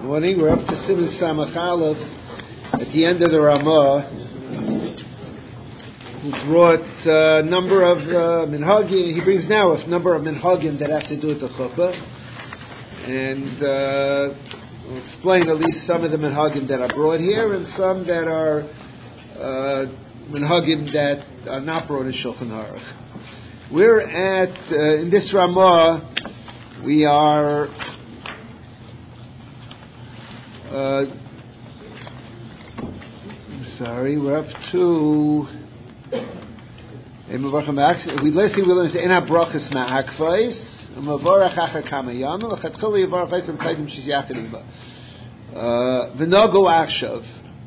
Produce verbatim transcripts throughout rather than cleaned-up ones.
Morning. We're up to Siman Samach Aleph at the end of the Ramah, who brought a uh, number of uh, minhagim. He brings now a number of minhagim that have to do with the chuppah, and uh, we'll explain at least some of the minhagim that are brought here, and some that are uh, minhagim that are not brought in Shulchan Aruch. We're at uh, in this Ramah. We are. Uh, I'm sorry, we're up to. We last thing we learned is Ena Brachas Ma'akvais, Mavorach Achar Kamayam, Lechatchili Yavarach Eisam Kaidim Shiz Yachadim Ba. V'Nogo Achshav.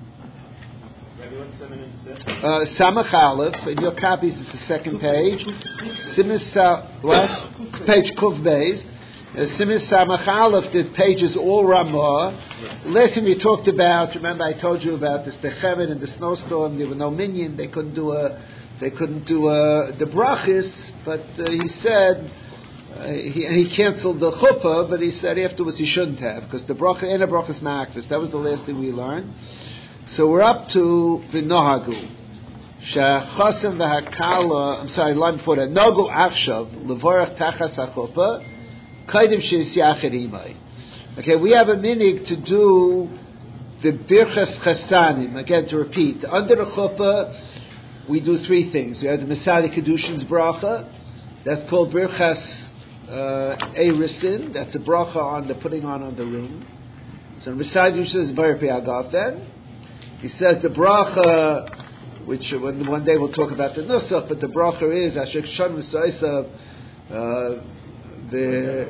Samach Aleph. In your copies, it's the second page. Simis what? Page Kuv Beis. Simis Samach Aleph. The page is all Ramah. Last time we talked about, remember I told you about this, the Chevet and the snowstorm. There were no minyan. They couldn't do a, they couldn't do a, the brachis. But uh, he said, uh, he, and he canceled the chuppah. But he said afterwards he shouldn't have, because the bracha and the brachis ma'akvis. That was the last thing we learned. So we're up to v'nohagu. Shachasam v'hakala. I'm sorry, line before that. Nogu achshav levorach tachas hachuppah. Kaidim sheis yachid imay. Okay, we have a minig to do the birchas chasanim. Again, to repeat, under the chuppah, we do three things. We have the Masadi Kedushin's bracha. That's called birchas uh, erisin. That's a bracha on the putting on on the ring. So Masadi Kedushin is Bar Piagafen. He says the bracha, which one, one day we'll talk about the nusach, but the bracha is Ashek Shan Musaisav. The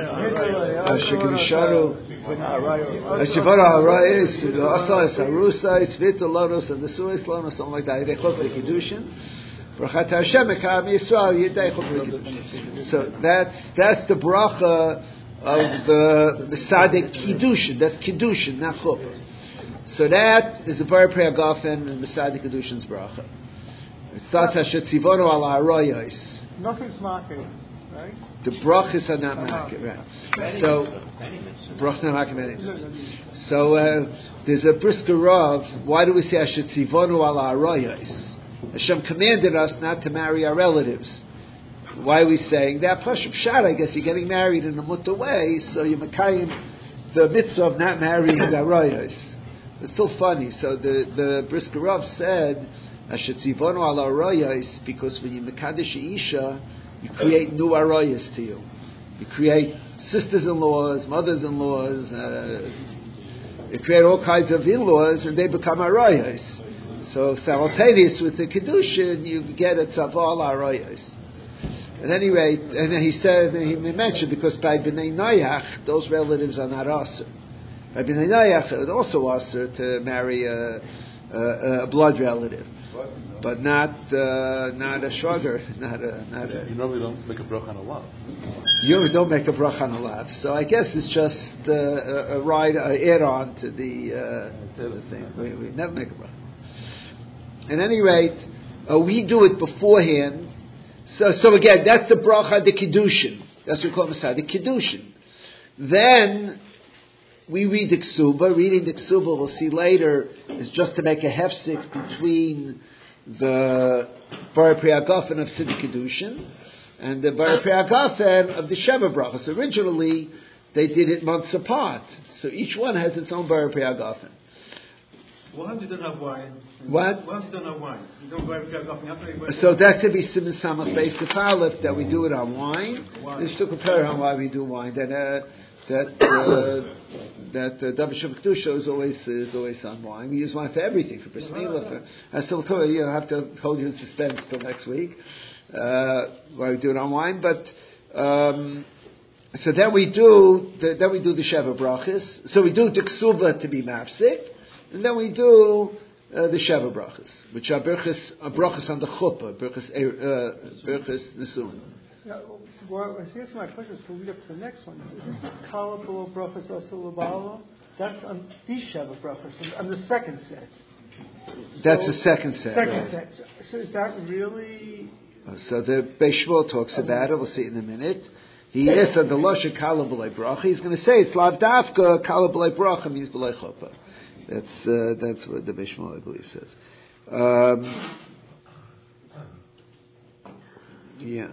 Ashikisharu Ashivara Arayis, Asais Arusais, Vita Lotus, and the Suis Lotus, something like that. They chok the Kiddushin. Brachat Hashem Ekam Yisrael Yidei chok the Kiddushin. So that's that's the bracha of the the Sadik Kiddushin. That's Kiddushin, not chuppah. So that is a very prayer gafen and the Sadik Kiddushin's bracha. It starts Hashet Tzivonu Ala Arayis. Nothing's marking, right? The brachas are not market, right? So, brachas not market. So uh, there's a brisker Rav. Why do we say Asher Tzivonu ala arayos? Hashem commanded us not to marry our relatives. Why are we saying that? Pashup Shad, I guess you're getting married in a mutta way, so you're makayim the mitzvah of not marrying arayos. It's still funny. So the the brisker Rav said Asher Tzivonu ala arayos because when you mekadesh isha, you create new arayas to you. You create sisters-in-laws, mothers-in-laws. Uh, you create all kinds of in-laws, and they become arayas. So simultaneous with the kedushin, you get a tzaval arayas. At any rate, and then he said, and he mentioned because by b'nei nayach, those relatives are not aser. By b'nei nayach, it also aser to marry a, a, a blood relative. But not uh, not a sugar, not a not a. You normally don't make a bracha on a lav. You don't make a bracha on a lav, so I guess it's just uh, a, a ride, a add on to the, uh, to the thing. We, we never make a bracha. At any rate, uh, we do it beforehand. So so again, that's the bracha, the kiddushin. That's what we call it, the kiddushin. Then we read the ksuba. Reading the ksuba, we'll see later, is just to make a hefsek between the Bar Priagafen of Siddur Kiddushin and the Bar Priagafen of the Sheva Brachos. Originally, they did it months apart, so each one has its own Bar Priagafen. Why have you don't have wine? What? Why have you don't have wine? You don't Bar Priagafen. So that could be Siman Samach Beis Aleph that we do it on wine. This took a pair on why we do wine. That uh, that uh, that uh, David Shem Kedusha is always is always on wine. We use wine for everything, for bris milah. For I still told you, you have to hold you in suspense till next week. Uh, why we do it on wine, but um, so then we do the, then we do the Sheva Brachas. So we do the Ksuba to be mafsik, and then we do uh, the Sheva Brachas, which are brachas uh, brachas on the chuppah, brachas uh, brachas nesuin. Yeah, well, I guess my question is to lead up to the next one. Is this Kala Below Brachas Also Labala? That's on these Sheva Brachas, on the second set. That's so, the second set. Second right. set. So is that really... So the Beis Shmuel talks about it. We'll see it in a minute. he is a delosha kala b'lei bracha. He's going to say it's lav dafka kala b'lei bracha means b'lei chuppah. That's uh, that's what the Bishmal I believe says. Um, yeah.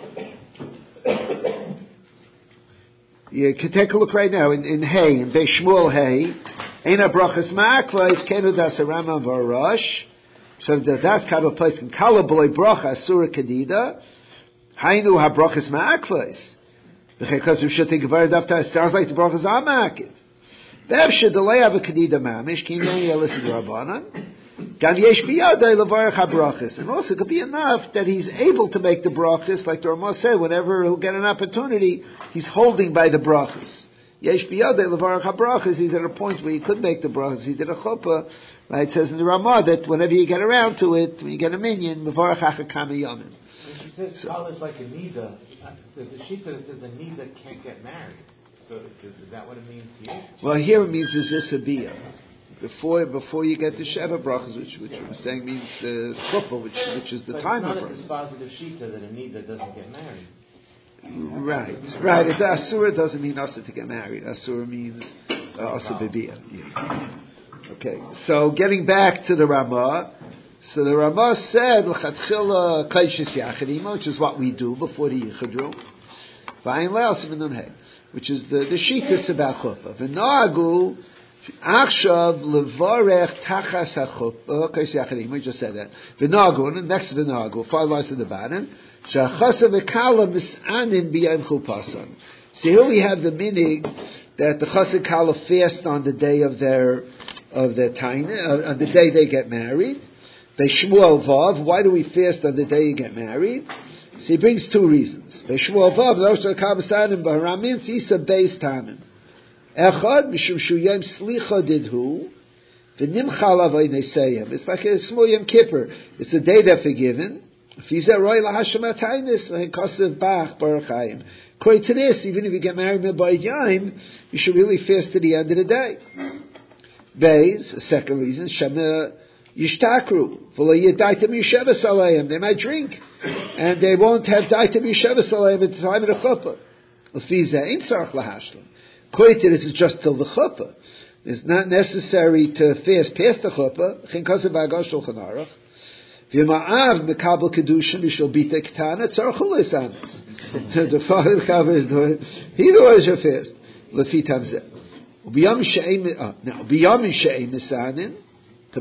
You can take a look right now in, in Hay, in Beis Shmuel Hay. Eina brachas ma'akvais kenu das Rambam v'Rosh. So the das kabel place in kala b'lei bracha asura kadida. Hainu ha brachas ma'akvais. Because we should think about it after it sounds like the brachas are ma'akiv. V'evshe delay have a kadida mamish ki yoni yelis d'Rabbanan. Gan yesh biyadei levarach ha brachas. And also it could be enough that he's able to make the brachas, like the Ramah said, whenever he'll get an opportunity, he's holding by the brachas. Yesh biyadei levarach ha brachas. He's at a point where he could make the brachas. He did a chuppah. Right? It says in the Ramah that whenever you get around to it, when you get a minyan, mevarach hacha kama yomim. She says so, is like a nida. There's a sheet that says a nida can't get married. So is that what it means here? Well, here it means is this a biyah. Before before you get to Sheva brachas, which which we're saying means the uh, chuppah, which which is the but time of brachas. brachas. It's not a dispositive shita that a nida doesn't get married. Right, right. It's asura doesn't mean asa to get married. Asura means uh, asa bibiyah. Yeah. Okay, so getting back to the Ramah. So the Ramah said l'chatchila kaishis yachadima, which is what we do before the yichadru. V'ayin le'asim v'nun hey, which is the the shitas about chuppah. V'nagu achshav levarech tachas hachuppah kaishis yachadima. We just said that. V'nagu, and next to v'nagu, five lines at the bottom. Shachasa v'kala mis'anin b'yayim chupasan. So here we have the minig that the chassid kala fast on the day of their of their taina, uh, on the day they get married. Beishmuel Vav, why do we fast on the day you get married? So he brings two reasons. Beishmuel Vav, those are kabasanim b'haramin tisa beis tanim. Echad mishum shu yom slicha didhu v'nimchal avay neseyim. It's like a small Yom Kippur. It's the day they're forgiven. Fizeh roi lahashem ataynis v'henkasev bach baruch hayim. According to this, even if you get married by Yom, you should really fast to the end of the day. Beis, a second reason, shemeh Yishtakru, they might drink, and they won't have daitem yishevas aleim at the time of the chuppah. According to this, is just till the chuppah. It's not necessary to fast past the chuppah. The father is doing. He knows your fast. Now, b'yam she'im misanin. The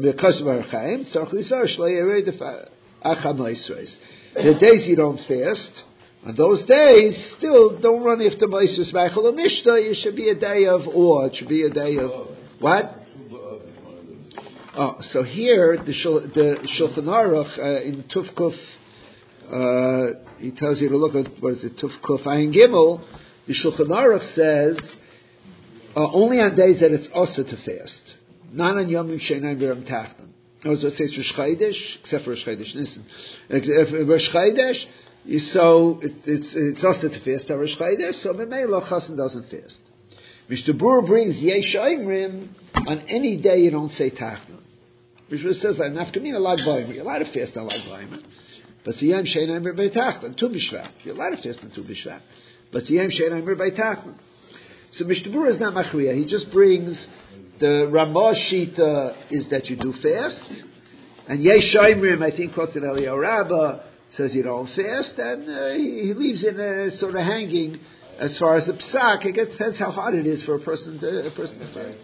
days you don't fast, on those days, still don't run after Moses Michael or Mishnah. It should be a day of awe. It should be a day of what? Oh, so here the the Shulchan Aruch uh, in Tufkuf, uh, he tells you to look at what is it Tufkuf Ayin Gimel. The Shulchan Aruch says uh, only on days that it's also to fast. Not on Yom She'einaim B'Ram Tachton. I was going to say Rosh Chodesh, except for Rosh Chodesh Nisan. Rosh Chodesh, so it, it's it's also to fast on Rosh Chodesh, so Memela Chassan doesn't fast. Mister Brewer brings Yesh Oimrim on any day you don't say Tachton. Mister says that Nafkamina Lag B'Omer, you're allowed to fast on Lag B'Omer, but it's Yom She'einaim B'Ram Tachton, Tu B'Shvat, you're allowed to fast on Tu B'Shvat, but it's Yom She'einaim B'Ram Tachton. So Mister Brewer is not Machriya, he just brings. The Ramah Shita is that you do fast, and Yesh Oimrim, I think, quotes in Eliyahu Rabbah, says you don't fast, and uh, he, he leaves it uh, sort of hanging as far as the psak. It depends how hard it is for a person to a person to fast.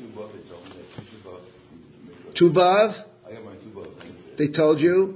Tubav? They told you?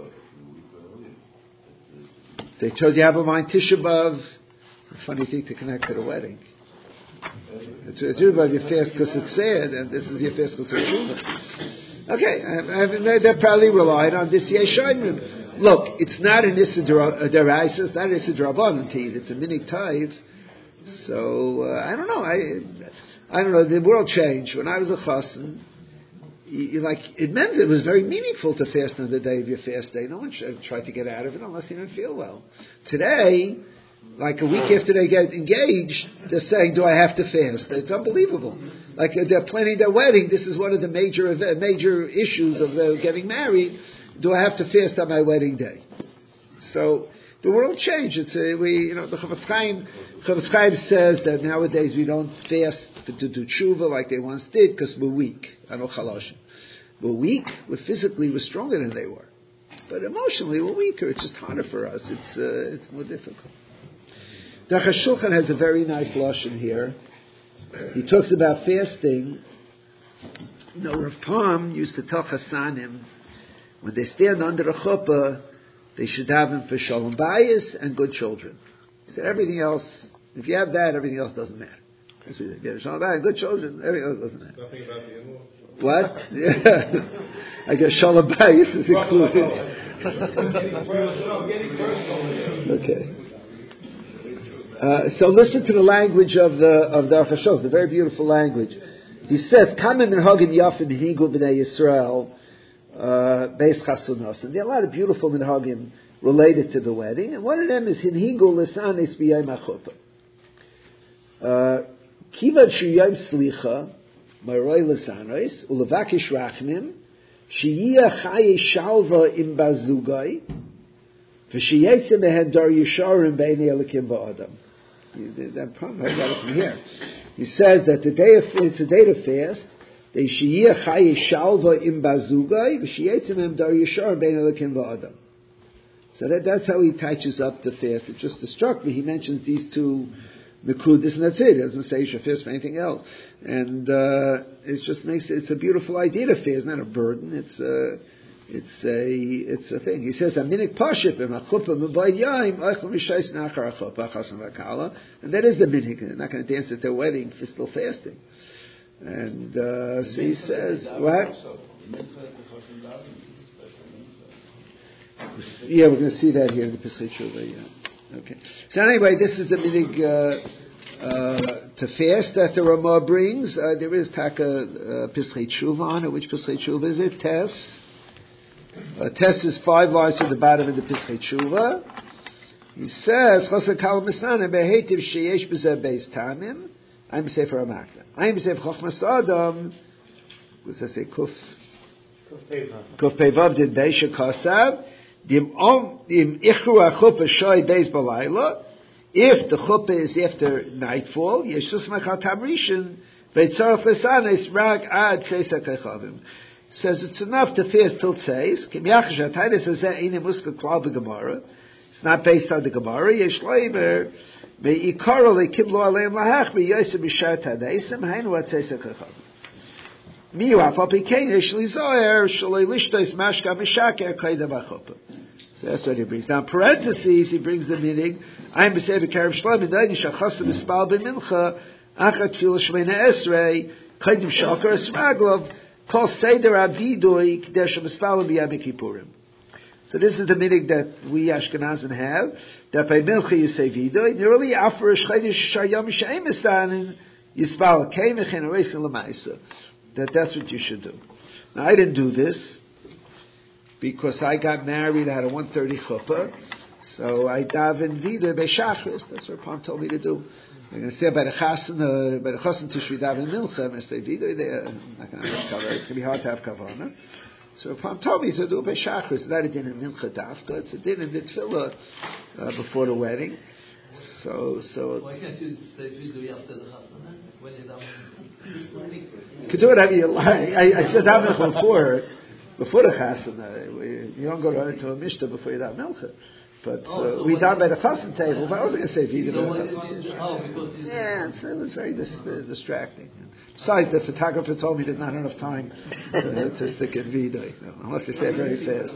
They told you have a mind Tisha B'Av. A funny thing to connect to the wedding. It's Tshuva, you fast because it's sad, and this is your fast because it's Tshuva. Okay, I, I, they probably relied on this Yesh Oimrim. Look, it's not an Issa Deraisa, it's not an Issa D'Rabbanan to eat, it's a Minig Taiv. So, uh, I don't know, I I don't know, the world changed. When I was a Chassan, you, you like, it meant it was very meaningful to fast on the day of your fast day. No one should try to get out of it unless you didn't feel well. Today, like a week after they get engaged, they're saying, do I have to fast? It's unbelievable. Like they're planning their wedding. This is one of the major major issues of their getting married. Do I have to fast on my wedding day? So the world changed. It's a, we, you know, the Chofetz Chaim, Chofetz Chaim says that nowadays we don't fast to do tshuva like they once did because we're weak. Anu chaloshim. We're weak. We're physically we're stronger than they were, but emotionally we're weaker. It's just harder for us. It's uh, it's more difficult. The Shulchan has a very nice lashon here. He talks about fasting. You know, Rav Pam used to tell Chassanim when they stand under a chuppah, they should have him for shalom bayis and good children. He said everything else, if you have that, everything else doesn't matter. That's what he said. Shalom bayis, good children, everything else doesn't matter. Nothing about the in-law? What? Yeah. I guess shalom bayis is included. Okay. Uh, so listen to the language of the of the Arfashos. It's a very beautiful language. He says, "Kamim minhagim yafim higu b'nei Yisrael beis chasunos." And there are a lot of beautiful minhagim related to the wedding, and one of them is hinhigu lisanis b'yayim hachupah. Kivad sheyayim slicha maroi lisanis ulevakish rachmim sheyiyah chaye shalva im bazugai v'sheyetze mehen dar yisharim b'nei elikim v'adam. That problem, I got it from here. He says that the day of it's a day to fast. They sheyiyah chaye shalva im bazugai v'sheyetze mehen dar yisharim b'nei elikim v'adam. So that, that's how he touches up the fast. It just struck me. He mentions these two Nakudas, and that's it. He doesn't say you should fast for anything else. And uh, it just makes it's a beautiful idea to fast. It's not a burden. It's a it's a it's a thing. He says aminik pashit b'machupa m'bayit yaim oichel mishayis nachar achupa chasan v'kala, and that is the minik. They're not going to dance at their wedding for still fasting. And uh, so he says what? Yeah, we're going to see that here in the Pesach Shuvah. Yeah. Okay. So anyway, this is the minig uh, uh, to fast that the Ramah brings. Uh, there is taka uh, Pesach Shuvah on it. Which Pesach Shuvah is it? Tess. Uh, Tess is five lines at the bottom of the Pesach Shuvah. He says, "Chosar kal misana behetiv sheyesh b'zeh beis tamim." I'm sefer Hamakda. I'm sefer Chochmas Adam. What's that say? Kuf. Kuf Pevav did Beisha Kasav. If the chuppah is after nightfall, yeshus machal tamrishin veitzarach lesanes rag ad seisa kechavim. Says it's enough to fast till tzeis. Kimyachash hataydes hazeh ine muska klal b'gemara. It's not based on the Gemara. Yesh leiber meikaro lekiblo aleim lahach b'yosem b'shar tadeisim hainu ad seisa kechavim. So that's what he brings. Now, in parentheses, he brings the meaning. I'm b'sev karev shloim v'dayin shachasa mispal b'mincha achat tefillah shmeina esrei kaidim shakar esraglov kol seder avidui k'desh mispal b'yam kippurim. So this is the meaning that we Ashkenazim have. That by mincha you say vidui. Nearly after a shchaydish shayam she'em esanin yispal keimich and eresin l'maisa. That that's what you should do. Now, I didn't do this because I got married. I had a one thirty chuppah, so I davened vida be'shachris. That's what Pam told me to do. I'm going to say by the chasen, uh, by the chasen tishri daven milcha. I'm going to say vida there. I'm not going to have kavana. It's going to be hard to have kavana. So Pam told me to do be'shachris. That I did in milcha dafka. It's a din in the tefillah uh, before the wedding. So, so. Why can't you say vida after the chasen when you daven? You could do it however you like. I, I said that before, before the chasana. You don't go to, to a mishta before you daven milcha. But uh, oh, so we daven by the chasana table. But I wasn't going to say vida. So oh, yeah, it's, it was very dis, uh, distracting. Besides, the photographer told me there's not enough time uh, to stick in vida, you know, unless they say it very fast.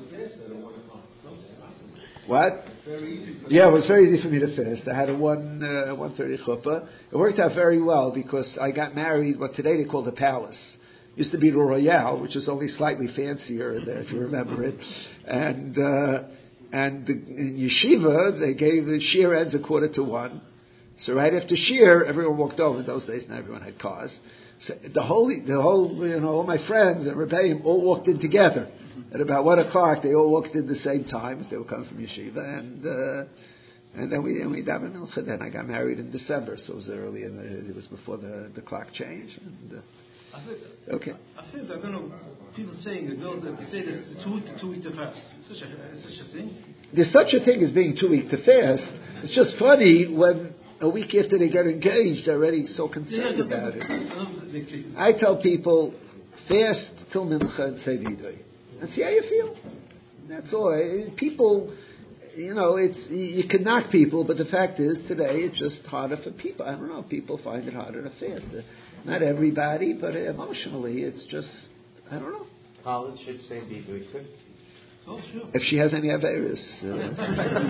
What? Yeah, it was very easy for me to fast. I had a one uh, one thirty chuppah. It worked out very well because I got married what today they call the palace. It used to be the Royale, which is only slightly fancier, if you remember it. And uh, and the, in yeshiva they gave the shir ends a quarter to one. So right after shir, everyone walked over. In those days, not everyone had cars. So the whole the whole you know all my friends and Rebbeim all walked in together. At about one o'clock, they all walked in the same time. They were coming from yeshiva, and uh, and then we and we davened milcha. Then I got married in December, so it was early, and it was before the, the clock changed. And, uh, I think, Okay. I think, I don't know, people saying that, no, they say that it's two week to two week to fast. It's such a, it's such a thing. There's such a thing as being too weak to fast. It's just funny when a week after they get engaged, they're already so concerned Yeah, about it. it. I tell people, fast till mincha and say vidui. And see how you feel. That's all. People, you know, it's you can knock people, but the fact is, today it's just harder for people. I don't know, people find it harder to fast. Not everybody, but emotionally, it's just, I don't know. College should say vidui too. Oh, sure. If she has any Averis. Uh,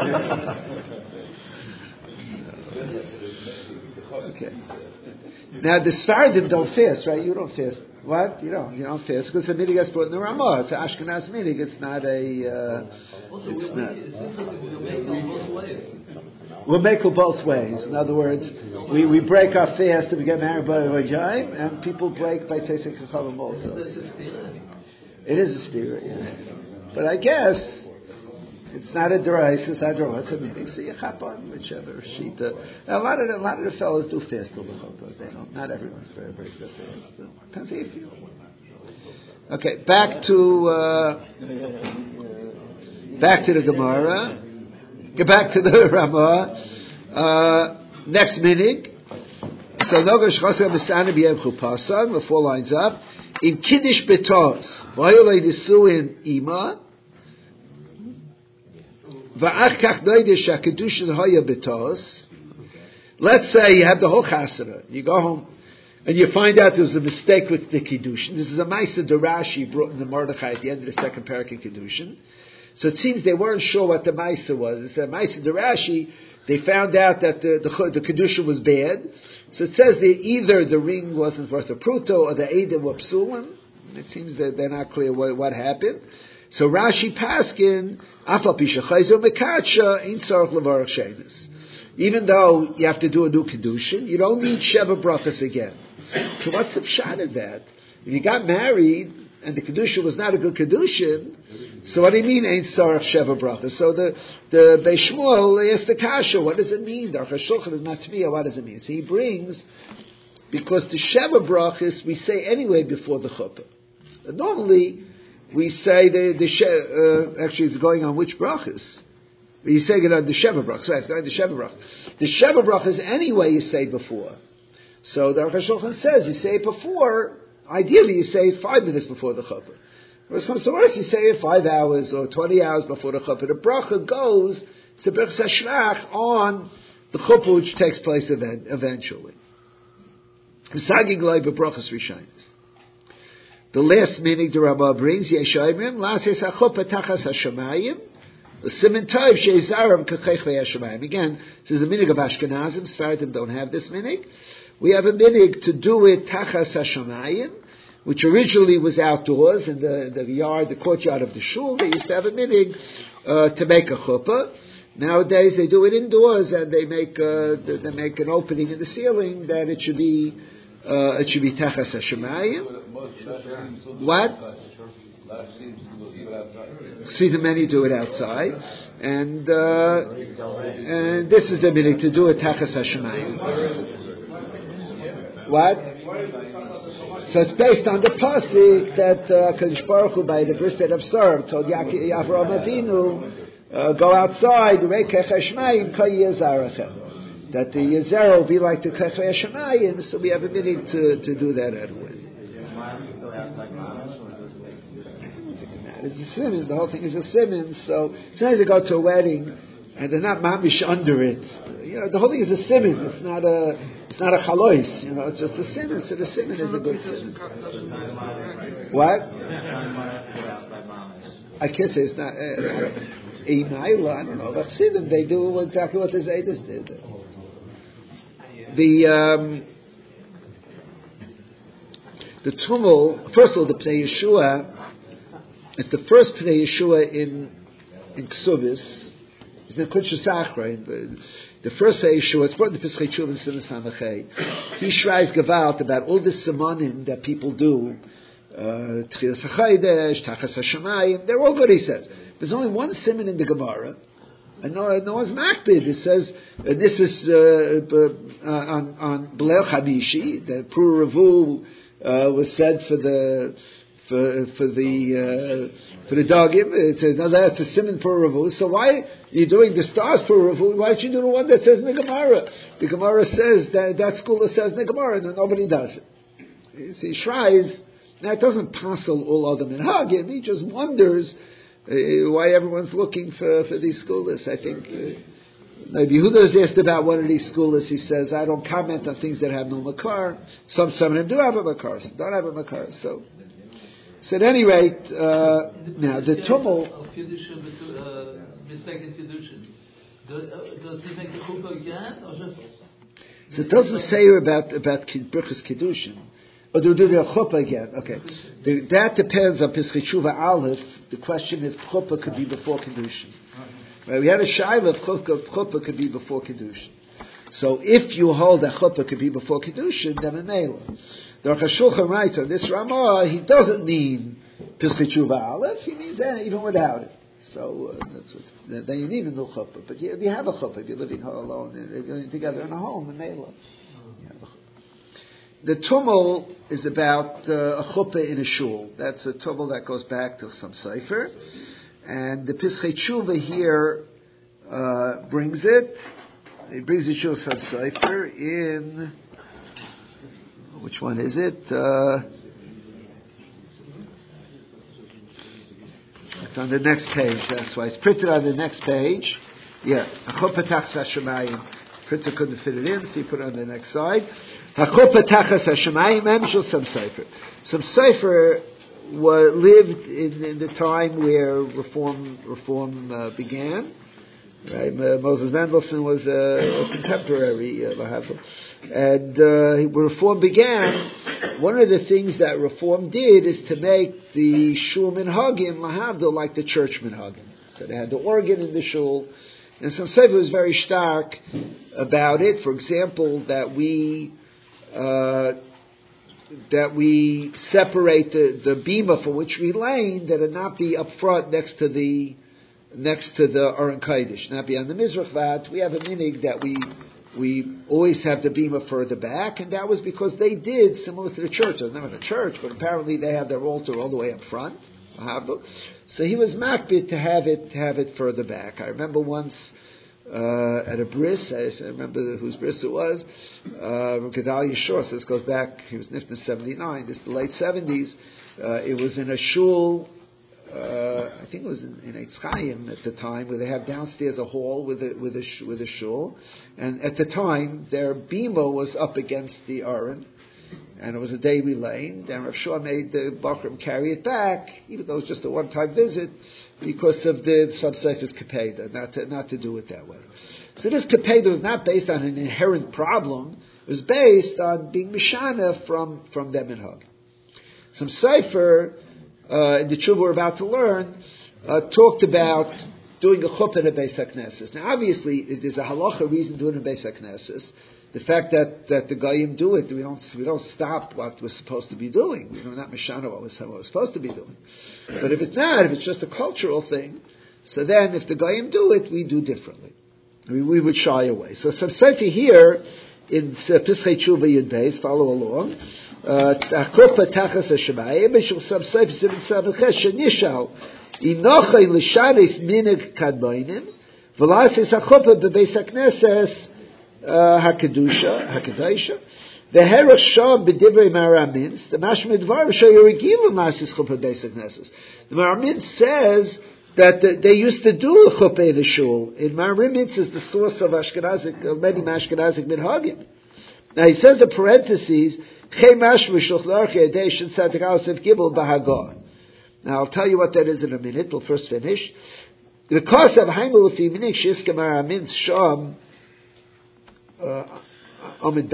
okay. Now the Sfardim don't fast, right? You don't fast. What? You don't. You don't fast because the minig gets brought in the Ramah. It's an Ashkenaz minig. It's not a. Uh, Also, it's we, not. we, it's interesting we'll make it both ways. We'll make it both ways. In other words, we, we break our fast and we get married by Rajayim, and people break by Tesek Chachamim also. It is a spirit, yeah. But I guess it's not a derais, it's not a derais. It's a minig. So you chop on whichever shita. Now, a lot of the, a lot of the fellows do fast till the chuppah. They don't. Not everyone's very very good fast. So, depends how you feel. Okay, back to uh, back to the Gemara. Get back to the Ramah. Uh, next minig. So Nogash Chosam Misana B'Yev Chupasan. The four lines up. In Kiddush Betos, Vayolei Nisuin Ima, Va'ach Kach Noidish HaKedushin Hoya Betos. Let's say you have the whole chasana. You go home and you find out there was a mistake with the Kiddushin. This is a Maisa Darashi brought in the Mordechai at the end of the second parak in Kiddushin. So it seems they weren't sure what the Maisa was. It said Maisa Darashi, they found out that the, the, the Kedusha was bad. So it says that either the ring wasn't worth a pruto or the Eidim were psulim. It seems that they're not clear what, what happened. So Rashi Paskin, Afal Pisha Chayzo Mekatsha, Ein Tzarech Levarach Shenis. Even though you have to do a new Kedushin, you don't need Sheva Brachas again. So what's the pshat of that? If you got married and the Kedusha was not a good Kedushin, so what do you mean, Ein Tzarech Sheva Brachas? So the, the Beis Shmuel asked the Kasha, what does it mean? The Aruch HaShulchan is not Tmiya, what does it mean? So he brings, because the Sheva Brachas we say anyway before the Chuppah. And normally, we say the, the uh, actually it's going on which Brachas? You say it on the Sheva Brachas, right? It's going on the Sheva Brachas. The Sheva Brachas anyway you say before. So the Aruch HaShulchan says you say it before, ideally you say it five minutes before the Chuppah. When it comes to worse, you say it five hours or twenty hours before the chuppah. The bracha goes to Berchas Hashlach on the chuppah which takes place event, eventually. Misagig loy bebrachas rishonos. The last meaning the Rambam brings, Yeshayim, Lases HaChuppah Tachas HaShamayim, the Siman Tov Sheizarim Kachech VeYashamayim. Again, this is a minig of Ashkenazim. Sfaradim don't have this minig. We have a minig to do it Tachas HaShamayim, which originally was outdoors in the, the yard, the courtyard of the shul. They used to have a minig uh, to make a chuppah. Nowadays they do it indoors and they make uh, they make an opening in the ceiling that it should be uh, it should be tachas hashemayim. What? See the many do it outside, and uh, and this is the minig to do it tachas hashemayim. What? So it's based on the pasuk that Kadosh Baruch Hu by the bris of Sar told Avraham Avinu, uh, go outside, that the Yezero will be like the Kech Hashemayim, so we have a meaning to, to do that anyway. It's a simmons, the whole thing is a simmons, so sometimes you go to a wedding and they're not mamish under it. You know, the whole thing is a simmons, it's not a It's not a chalois, you know, it's just a simon, so the simon is a good simon. What? I can't say it's not a naila, I don't know, but Chassidim, they do exactly what the Zaydas did. The, um, the tumul, first of all, the Pnei Yeshua, it's the first Pnei Yeshua in, in Ksubis, it's the Kudsha Sachra, the first Pnei Yeshua, it's brought in the Pesachei Tshuva and Siman Samachay. He shrais Gavalt about all the simonim that people do, Tchilas HaChaydesh, Tachas HaShamayim, they're all good, he says. There's only one simon in the Gemara, and no, no one's makbid. It says, uh, this is uh, uh, on, on B'leil Chamishi, the Pru Revu, uh, was said for the for for the uh, for the dogim. It's another it's a simon per revu. So why you're doing the stars per revu? Why don't you do the one that says in the Gemara? The Gemara says that that school that says in the Gemara, and nobody does it. You see, Shrais. Now it doesn't passel all other minhagim. He just wonders uh, why everyone's looking for for these scholars. I think. Uh, Maybe Yehuda is asked about one of these scholars. He says, I don't comment on things that have no makar. Some, some of them do have a makar, some don't have a makar. So, so at any rate, uh, now the tumult. Does he make the chuppah again, or just? So it doesn't say about about Birchas Kiddushin. Or do we do the chuppah again? Okay, the, that depends on Pesach Tshuva Aleph. The question is, chuppah could be before Kiddushin. Right, we had a shaila if chuppah could be before Kiddushin. So if you hold that chuppah could be before Kiddushin, then a nail. The Aruch HaShulchan writes on this Ramah, he doesn't mean Pesach Tshuva Aleph, he means that even without it. So uh, that's what, then you need a new chuppah. But you, you have a chuppah if you're living alone, if you're living together in a home, a nail. The tumul is about uh, a chuppah in a shul. That's a tumul that goes back to some sefer. And the Pesach Tshuva here uh, brings it. It brings the Shul Sab Sefer in, which one is it? Uh, it's on the next page. That's why it's printed on the next pach. Yeah, Achop Patach Hashemayim. Printer couldn't fit it in, so he put it on the next side. Achop Patach Hashemayim Em Shul Sab Sefer. Sab Sefer Were, lived in, in the time where reform reform uh, began. Right, uh, Moses Mendelssohn was a, a contemporary, uh, and uh, when reform began, one of the things that reform did is to make the shul minhagim lahavdil like the church minhagim. So they had the organ in the shul, and some sefer was very stark about it. For example, that we. Uh, that we separate the, the bima for which we lane, that it not be up front next to the next to the Aron Kodesh, not be on the Mizrach Vat. We have a minig that we we always have the bima further back, and that was because they did similar to the church. It was never the church, but apparently they have their altar all the way up front. So he was makbid to have it to have it further back. I remember once. Uh, at a bris, I remember whose bris it was. Uh, Gedalia Shor, so this goes back. He was nifted in seventy-nine. This is the late seventies. Uh, it was in a shul. Uh, I think it was in, in Eitz Chaim at the time, where they have downstairs a hall with a with a with a shul, and at the time their bima was up against the aron, and it was a day we laned, and Rav Shor made the Bachram carry it back, even though it was just a one-time visit, because of the sub-seifers kapeda, not to, not to do it that way. So this kapeda was not based on an inherent problem, it was based on being mishana from, from them in Hug. Some sefer, uh, in the tshuva we're about to learn, uh, talked about doing a chuppah in a Beis HaKnesses. Now obviously, there's a halacha reason doing it in a Beis HaKnesses. The fact that, that the Goyim do it, we don't we don't stop what we're supposed to be doing. We're not mishana what we're, what we're supposed to be doing. But if it's not, if it's just a cultural thing, so then if the Goyim do it, we do differently. We, we would shy away. So some sefer here in Pesach Tshuva Yud Beis, follow along. Akopa tachas hashemayim, b'shul some sefer simin saviches shenishal inochai l'shanis minig kadmoinim v'lasis akopa b'beis hakneses Hakadusha, Hakadusha. The Herach Sham b'divrei Maramins, the Mashmid Dvar Shoyorigiva Masis Chuppah Beis HaKnesses. The Maramins says that the, they used to do a chuppah in a shul. In Maramins is the source of Ashkenazic, of many Ashkenazic minhagim. Now he says in parentheses, Chei Mashma Shuchlarche Adei Shin Tzadik Aleph Gimel Bahagah. Now I'll tell you what that is in a minute. We'll first finish. The cause of Haimel Ufi Minik Shiska Maramins Sham. Listen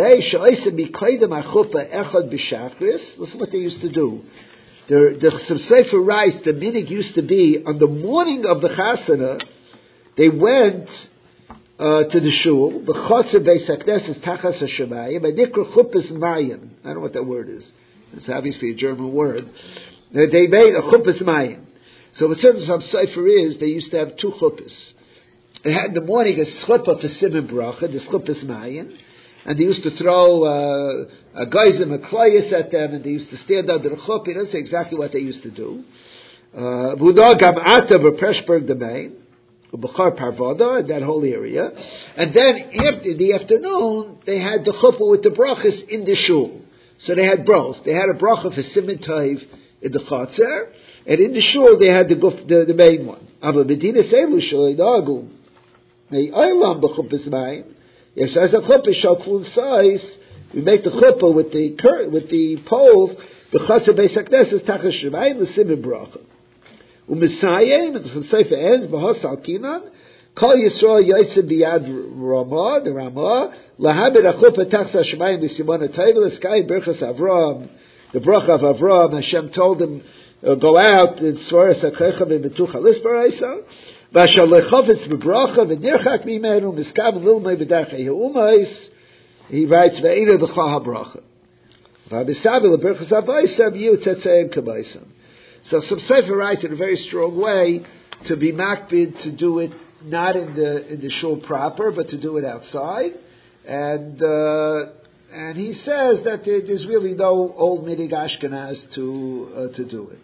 what they used to do. The, the some sefer writes the minig used to be on the morning of the chasana. They went uh, to the shul. The chotzer beis hakneses tachas hashemayim. Adikra chuppas mayim. I don't know what that word is. It's obviously a German word. They made a chuppas mayim. So what certain some sefer is, they used to have two chuppas. They had in the morning a chuppah for Simon Bracha, the chuppahs Mayin, and they used to throw uh, a geizim, a klayas at them, and they used to stand under the chuppah. He doesn't say exactly what they used to do. Vudah gam ata v'Preshberg domain, u'b'char parvada, in that whole area. And then after, in the afternoon, they had the chuppah with the brachas in the shul. So they had both. They had a bracha for Siman Tov in the Chatzer, and in the shul they had the the, the main one. Ava Medina Selu Shalidagu, May Olam b'chuppahs mayim. If says a chuppah shall full size, we make the chuppah with the cur- with the poles. The Chatzer Beis Hakneses Tachas Shemayim l'Siman Bracha. U'Misayim, and the Sefer ends b'Hosal Kinan. Kol Yisrael Yotzim Biyad Ramah, the Ramah. Lahabed achupa tachsa shemayim b'simon ha'tayv l'skai berchas Avram. The bracha of Avram, Hashem told him, uh, go out and svaras ha'krecha v'metucha l'sbaraisa. V'ashal lechofetz b'bracha v'nirchak mimenu miskav l'ilmei b'darchei ha'umais. He writes, ve'ina b'chal ha'bracha. V'abisavi l'berchas ha'vaisa v'yu tzetzeim k'vaisam. So some Sefer writes in a very strong way to be makbid, to do it not in the in the shul proper, but to do it outside. And uh, and he says that there, there's really no old midig Ashkenaz to uh, to do it.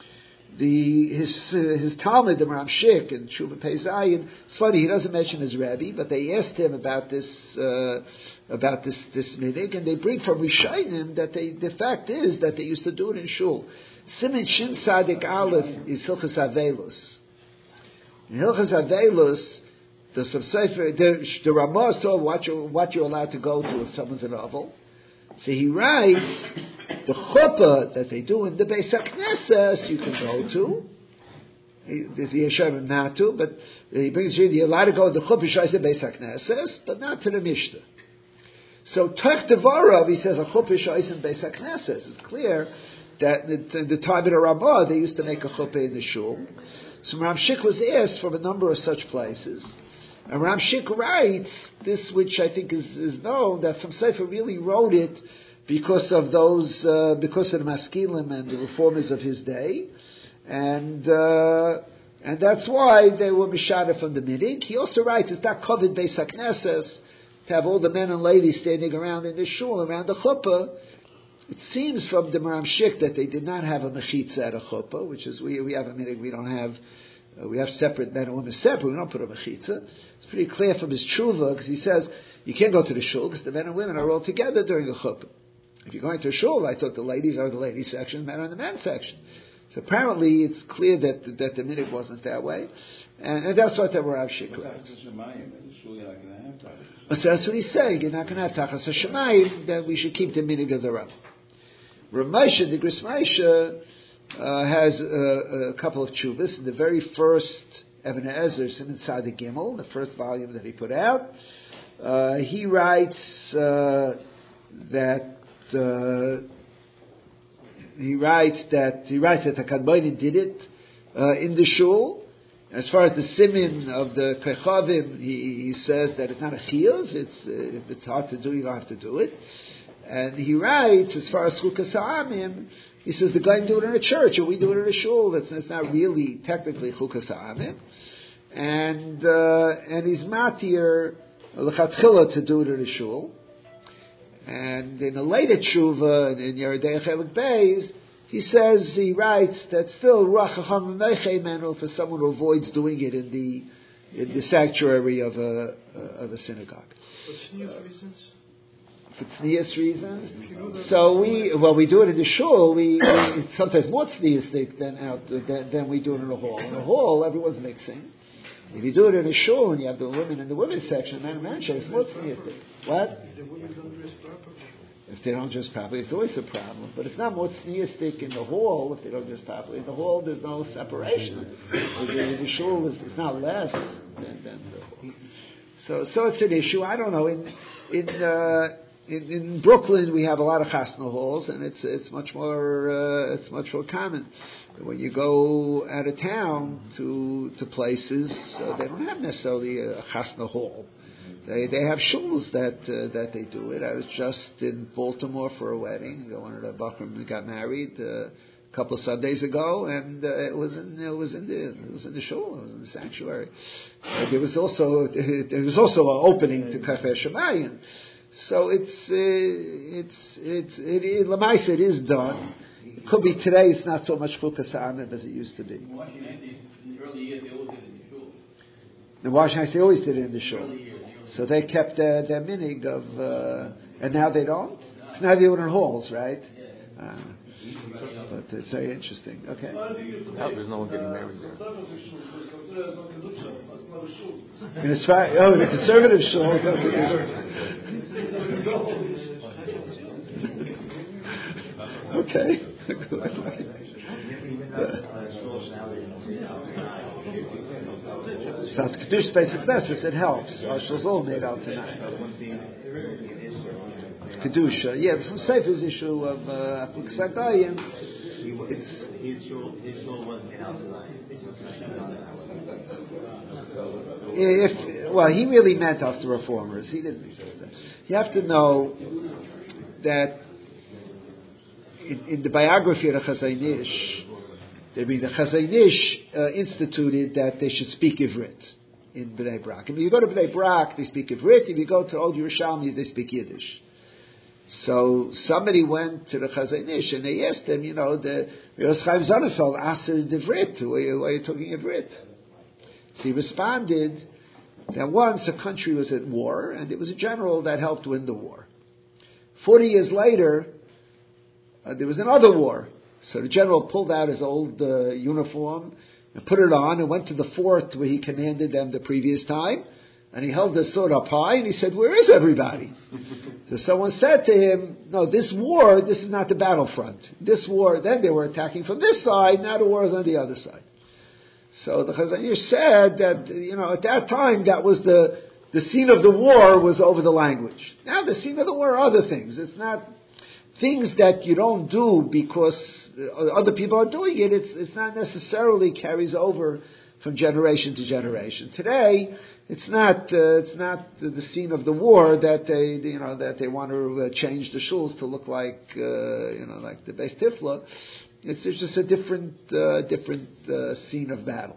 The his uh, his Talmud, the Ramshik and Shuvah Pei Zayin. It's funny, he doesn't mention his Rebbe, but they asked him about this uh, about this this midig, and they bring from Rishonim that they the fact is that they used to do it in shul. Siman Shin Sadik Aleph is Hilchas Avelus. In Hilchas Avelus, the Sefer, the, the Ramah is told what you're, what you're allowed to go to if someone's an oval. So he writes, the chuppah that they do in the Beis HaKnesses, you can go to. He, there's the Yeshem not to, but he brings you, you're allowed to go to the chuppah shais the Beis HaKnesses, but not to the Mishnah. So Tech Devarov, he says, a chuppah shais in Beis HaKnesses. It's clear that in the time of the Ramah, they used to make a chuppah in the shul. So Ramshik was asked from a number of such places. And Ramshik writes this, which I think is, is known, that some Sefer really wrote it because of those, uh, because of the Maskilim and the reformers of his day. And, uh, and that's why they were Mishana from the Midig. He also writes, it's not covered Beis HaKnesses, to have all the men and ladies standing around in the shul, around the chuppah. It seems from the Maramshik that they did not have a mechitza at a chuppah, which is, we, we have a minig, we don't have, uh, we have separate men and women separate, we don't put a mechitza. It's pretty clear from his tshuva, because he says, you can't go to the shul, because the men and women are all together during a chuppah. If you're going to a shul, I thought the ladies are in the ladies section, men are in the men's section. So apparently it's clear that, that the minig wasn't that way. And, and that's what the Maramshik writes. So that's what he's saying, you're not going to have tachas hashemayim, that we should keep the minig of the Rav. Rav Moshe, the Gris Moshe, uh, has uh, a couple of tshuvas. In the very first Even Ezer, Siman Tzadik Gimel, the first volume that he put out, uh, he writes uh, that uh, he writes that he writes that the Kadmonim did it uh, in the shul. As far as the simin of the Kechavim, he, he says that it's not a chiyuv. It's uh, if it's hard to do, you don't have to do it. And he writes, as far as Chukas Ha'amim, he says the guy do it in a church, or we do it in a shul. That's, that's not really technically Chukas Ha'amim. And uh, and he's matir l'chatchila to do it in a shul. And in a later tshuva, in Yeridei Chelik Beis, he says, he writes that still Ruach HaChacham Meichei Menu for someone who avoids doing it in the in the sanctuary of a uh, of a synagogue. For tznius reasons? For tznius reasons. So we, well, we do it in the shul. We, we it's sometimes more tzniustic than out than, than we do it in a hall. In a hall, everyone's mixing. If you do it in a shul and you have the women in the women's section, man and man section, it's more tzniustic. What? The women don't dress properly. If they don't dress properly, it's always a problem. But it's not more tzniustic in the hall if they don't dress properly. In the hall, there's no separation. The, the shul is it's not less than, than the hall. So, so it's an issue. I don't know. In in uh, in, in Brooklyn, we have a lot of chasna halls, and it's it's much more uh, it's much more common. When you go out of town to to places, uh, they don't have necessarily a chasna hall. They they have shuls that uh, that they do it. I was just in Baltimore for a wedding. One of the Bachram got married uh, a couple of Sundays ago, and uh, it was in it was in the it was in the shul. It was in the sanctuary. Uh, there was also there was also an opening to Kafeh Shemayim. So it's uh, it's it's it, it, Lamaisa, it is done. It could be today. It's not so much Chukas Ha'amev as it used to be. In the early years, they always did it in the shul. The Washington, they always did it in the shul. So they kept their, their minig of, uh, and now they don't. Because now they do it in halls, right? Uh, but it's very interesting. Okay. Now there's no one getting married there. In a, oh, in a conservative shul. Okay. So it's Kedusha basic Nessus, it helps. Our shul's all made out tonight. Kedusha. Yeah, there's some Sefer's issue of Apukas Hagayim. It's his shul, his shul wasn't made out tonight. If, well, he really meant us, the reformers. He didn't. You have to know that in, in the biography of the Chazon Ish, I mean, the Chazon Ish uh, instituted that they should speak Ivrit in Bnei Brak. If you go to Bnei Brak, they speak Ivrit. If you go to Old Yerushalmi, they speak Yiddish. So somebody went to the Chazon Ish and they asked him, you know, the Yos Chaim Sonnenfeld asked Ivrit. Why are you talking Ivrit? So he responded that once a country was at war, and it was a general that helped win the war. Forty years later, uh, there was another war. So the general pulled out his old uh, uniform and put it on and went to the fort where he commanded them the previous time. And he held his sword up high and he said, "Where is everybody?" So someone said to him, "No, this war, this is not the battlefront. This war," then they were attacking from this side, now the war is on the other side. So the Chazon Ish said that, you know, at that time that was the, the scene of the war was over the language. Now the scene of the war are other things. It's not things that you don't do because other people are doing it. It's, it's not necessarily carries over from generation to generation. Today, it's not, uh, it's not the, the scene of the war that they, you know, that they want to uh, change the shuls to look like, uh, you know, like the Beis Tifla. It's, it's just a different, uh, different uh, scene of battle.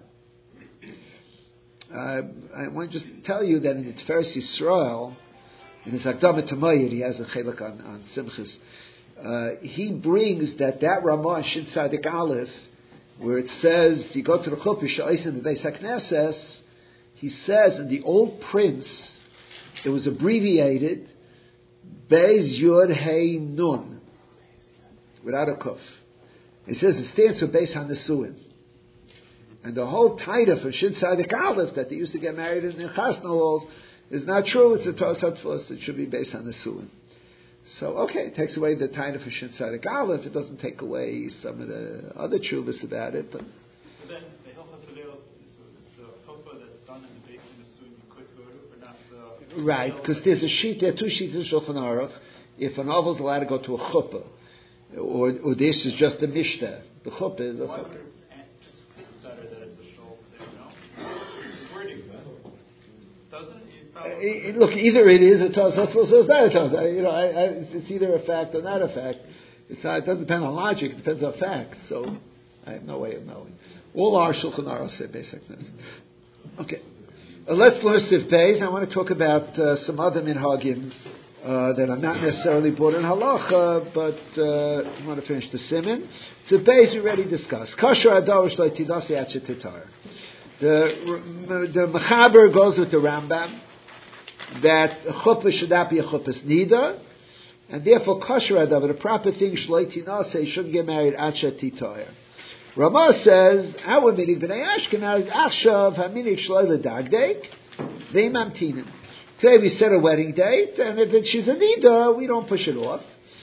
Uh, I want to just tell you that in the Tiferes Yisrael, in his Akdama Tamayid, he has a chelik on, on Simchas. Uh, he brings that that Ramah in Shin Tzadik Aleph, where it says you go to the Chuppah Sha'isen Beis HaKnesses, he says in the old prince it was abbreviated Beis Yud Hey Nun without a kuf. He says it stands for Beis HaNesuin. And the whole taida for Shin Tzadik Aleph that they used to get married in the Chasna halls is not true. It's a Tosat Fus. It should be Beis HaNesuin. So, okay, it takes away the taida for Shin Tzadik Aleph. It doesn't take away some of the other chuvas about it. But, but then the Hilchos Haleos is the tofa that's done in the Beis HaNesuin you could go to, but not the... Right, because there's a sheet, there are two sheets in Shulchan Aruch. If an oval is allowed to go to a chuppah, or, or this is just a mishnah. The chuppah is a chuppah. It's better that it's a shul, you know? The wording doesn't it? Uh, look, either it is a tosaf or it's not a tosaf. You know, I, I, it's, it's either a fact or not a fact. It's not, it doesn't depend on logic. It depends on fact. So I have no way of knowing. All our Shulchan Aruch say basically. Okay, uh, let's learn Sif Beis. I want to talk about uh, some other minhagim. Uh, that are not necessarily brought in halacha, but uh, I want to finish the siman. So base we already discussed. Kasher adarish le'tidasi atchetitar. The the mechaber goes with the Rambam that a chuppah should not be a chuppah's nida, and therefore kasher adav, the proper thing shleitinase shouldn't get married atchetitar. Ramah says our minig b'nei Ashkenaz achshav haminig shloi ledagdek ve'imamtinim. Today we set a wedding date, and if it, she's a nida, we don't push it off.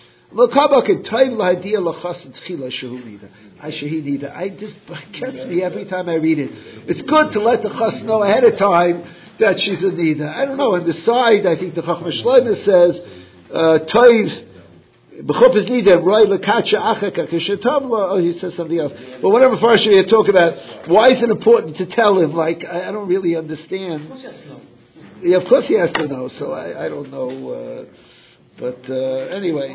I just gets me every time I read it. It's good to let the chas know ahead of time that she's a nida. I don't know. On the side, I think the Chachma Shlomo says, "Toiv b'chupes nida roi lekacha achaka kishetavla." Oh, he says something else. But whatever parsha you talk about, why is it important to tell him? Like I, I don't really understand. Yeah, of course he has to know, so I, I don't know. Uh, but uh, anyway.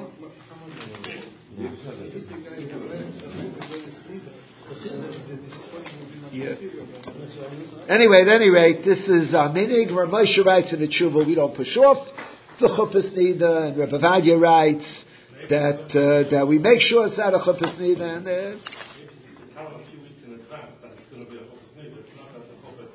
Yeah. Anyway, at any rate, this is uh, Minig. Rav Moshe writes in the Tshuva, we don't push off. the chuppahs nida, and Rebbe Vadia writes that uh, that we make sure it's not a chuppahs nida. And uh, How a few weeks in advance that it's going to be a chuppahs nida. It's not that the chuppah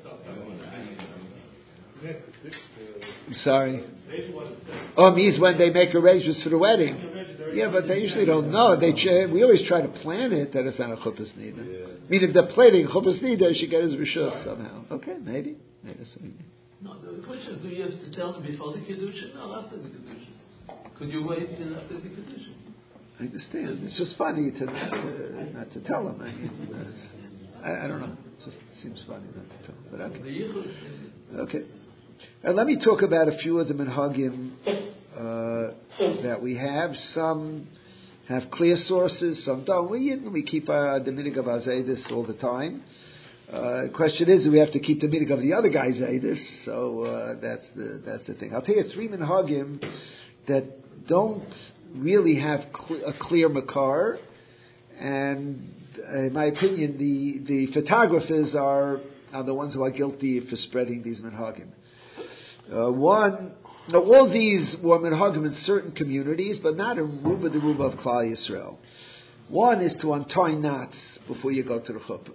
itself. I'm sorry. Oh, means when they make arrangements for the wedding. Yeah, but they usually don't know. They ch- we always try to plan it that it's not a chuppahs nida. I mean, if they're planning chuppahs nida, they should get his rishus somehow. Okay, maybe. maybe that's what we mean. No, the question is, do you have to tell them before the Kiddushin or after the Kiddushin? Could you wait till after the Kiddushin? I understand. It's just funny to not, uh, not to tell them. I mean, uh, I, I don't know. It just seems funny not to tell them. But okay. Okay. And let me talk about a few of the minhagim uh, that we have. Some have clear sources, some don't. We we keep uh, the minig of Azaydis all the time. Uh, the question is, do we have to keep the minig of the other guy's Azaydis? So uh, that's the that's the thing. I'll tell you three minhagim that don't really have cl- a clear makar, and in my opinion, the the photographers are are the ones who are guilty for spreading these minhagim. Uh, one, now all these were minhagim in certain communities, but not in Ruba the Ruba of Klal Yisrael. One is to untie knots before you go to the chuppah.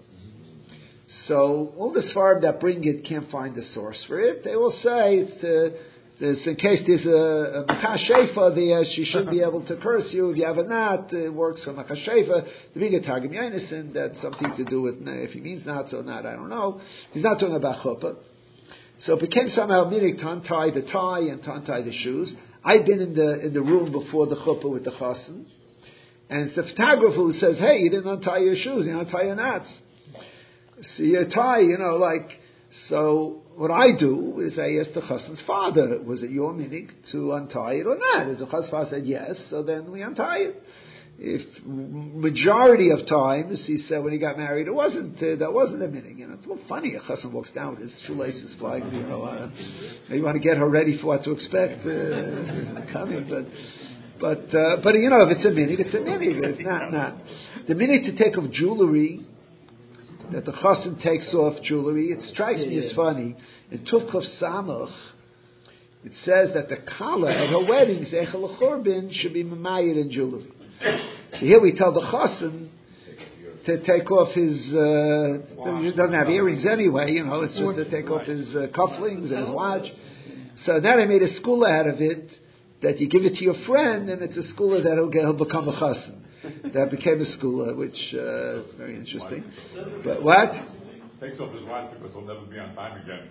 So all the svarim that bring it can't find a source for it. They will say it's to, it's in case there's a, a machashefa there, she should be able to curse you. If you have a knot, it works for machashefa. The bigger targum yainison, that's something to do with if he means knots or not. I don't know. He's not talking about chuppah. So it became somehow minik to untie the tie and to untie the shoes. I've been in the in the room before the chuppah with the chassan, and it's the photographer who says, "Hey, you didn't untie your shoes, you didn't untie your knots. So your tie, you know, like." So what I do is I ask the chassan's father, "Was it your minik to untie it or not?" If the chassan's father said yes, so then we untie it. If majority of times he said when he got married, it wasn't uh, that wasn't a minig. You know, it's a little funny. A chassan walks down with his shoelaces flying. You know, uh, you want to get her ready for what to expect uh, coming. But but uh, but you know, if it's a minig, it's a minig. It's not not the minig to take off jewelry. That the chassan takes off jewelry. It strikes me as funny. In Tuvkov Samach, it says that the kala at her wedding, Zeichel Chorbin, should be mamayir in jewelry. So here we tell the chassan to take off his, uh, he doesn't have earrings anyway, you know, it's just to take off his uh, cufflinks and his watch. So now they made a school out of it, that you give it to your friend, and it's a school that he'll, get, he'll become a chassan. That became a school, which, uh, very interesting. But what? Takes off his watch because he'll never be on time again.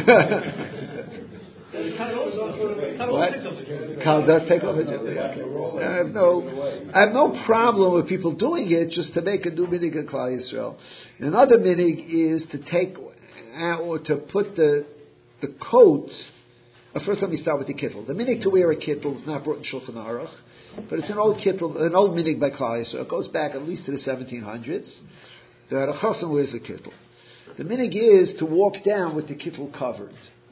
What? Kal does take off a jewelry. Okay. I have no, I have no problem with people doing it just to make a new minig in Klal Yisrael. Another minig is to take uh, or to put the the coat. Uh, first, let me start with the kittel. The minig to wear a kittel is not brought in Shulchan Aruch, but it's an old kittel, an old minig by Klal Yisrael. It goes back at least to the seventeen hundreds. That a chassan wears a kittel. The minig is to walk down with the kittel covered.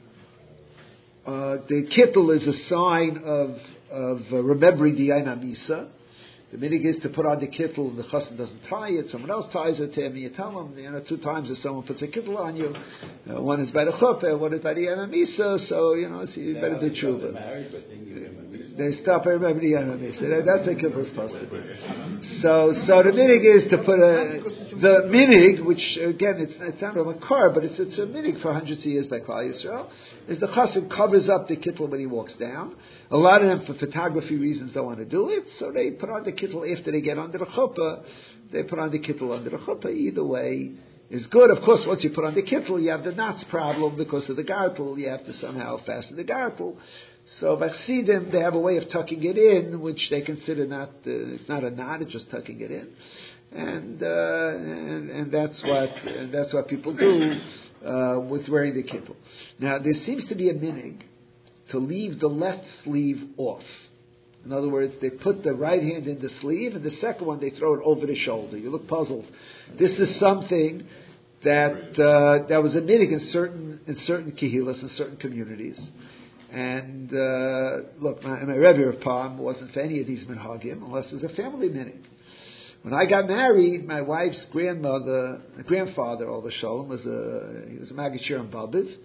Uh, the kittel is a sign of of uh, remembering the Yain HaMisa. The minig is to put on the kittel, and the chassan doesn't tie it. Someone else ties it to him, and you tell him, you know, two times if someone puts a kittel on you, uh, one is by the chuppah, one is by the Yain HaMisa, so, you know, so you they better do tshuva. They stop remembering the Yain HaMisa. That's what kittel is supposed to do. So, so the minig is to put a, the minig, which again, it's, it's not a makar, but it's, it's a minig for hundreds of years by Klal Yisrael, is the chassan covers up the kittel when he walks down. A lot of them, for photography reasons, don't want to do it, so they put on the kittel after they get under the chuppah. They put on the kittel under the chuppah. Either way is good. Of course, once you put on the kittel, you have the knots problem because of the gartel. You have to somehow fasten the gartel. So by Chassidim, they have a way of tucking it in, which they consider not, uh, it's not a knot, it's just tucking it in. And, uh, and, and that's what, and that's what people do, uh, with wearing the kittel. Now, there seems to be a minig to leave the left sleeve off. In other words, they put the right hand in the sleeve, and the second one they throw it over the shoulder. You look puzzled. This is something that uh, that was a minig in certain in certain kehilas, in certain communities. And uh, look, my, my Rebbe of Palm wasn't for any of these minhagim unless there's a family minig. When I got married, my wife's grandmother, grandfather, all the shalom, was a he was a Maggid Shir in Babiv.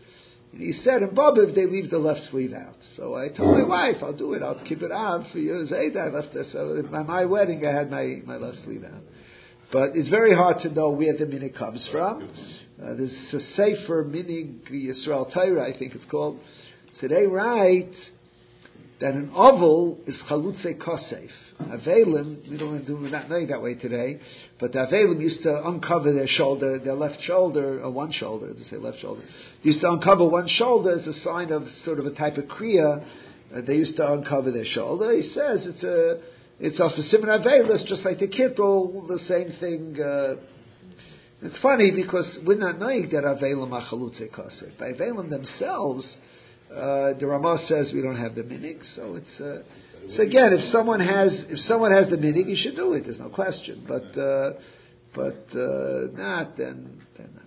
And he said, in Bobiv, they leave the left sleeve out. So I told my wife, I'll do it. I'll keep it on for you. Zayda, I left this. So by my wedding, I had my, my left sleeve out. But it's very hard to know where the minig comes from. Uh, there's a Sefer Minig Yisrael Torah, I think it's called. So they write that an oval is chalutze kosef. Avelim, we don't do that know that way today, but the Avelim used to uncover their shoulder, their left shoulder, or one shoulder, to say left shoulder. They used to uncover one shoulder as a sign of sort of a type of kriya. Uh, they used to uncover their shoulder. He says it's a, it's also similar Avelis, just like the kittel, the same thing. Uh, it's funny because we're not knowing that Avelim are chalutze kosef. By Avelim themselves, Uh, the Ramah says we don't have the minig, so it's uh, so again, if someone has if someone has the minig, he should do it. There's no question, but uh, but uh, not then then. Not.